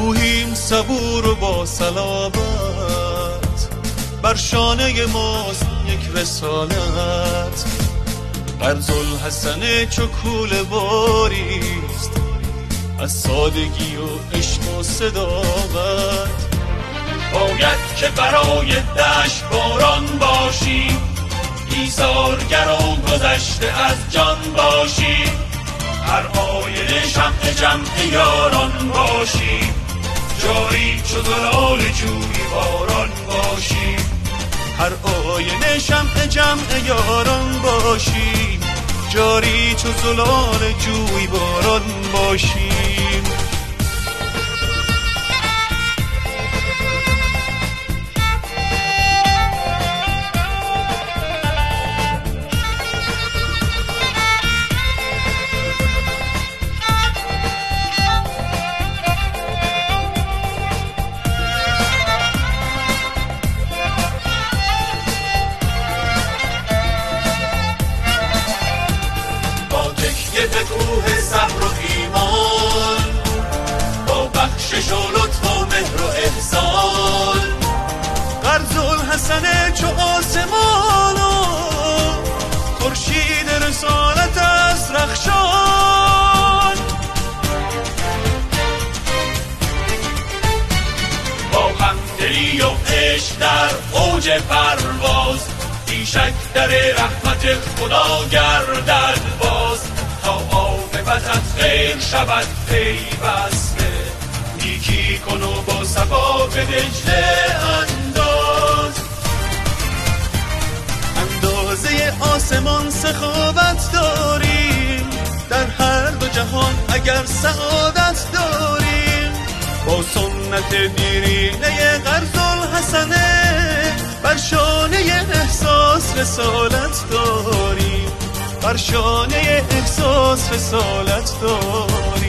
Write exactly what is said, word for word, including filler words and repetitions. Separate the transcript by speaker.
Speaker 1: روحیم صبور و با صلابت، بر شانه ماست یک رسالت. قرض الحسن چو کوله باریست از سادگی و عشق و صداقت.
Speaker 2: باید که برای دشت باران باشی، ایثارگر و گذشته از جان باشی. هر آینه شمع جمع یاران باشی، جاری چو زلال جوی باران باشی.
Speaker 1: هر آینه شمع جمع یاران باشی، جاری چو زلال جوی باران باشی.
Speaker 2: به کوه صبر و ایمان، با بخشش و لطف و مهر و احسان.
Speaker 1: قرض الحسن چو آسمان و خورشید رسالت از رخشان.
Speaker 2: با همدلی و عشق در اوج پرواز، بی شک در رحمت خدا گردد باز. تا عاقبتت خیر شود پیوسته، نیکی کن و با صفا به دجله انداز.
Speaker 1: اندازه آسمان سخاوت داریم، در هر دو جهان اگر سعادت داریم. با سنت دیرینه قرض الحسنه، بر شانه احساس رسالت داریم. بر شانه احساس رسالت داری.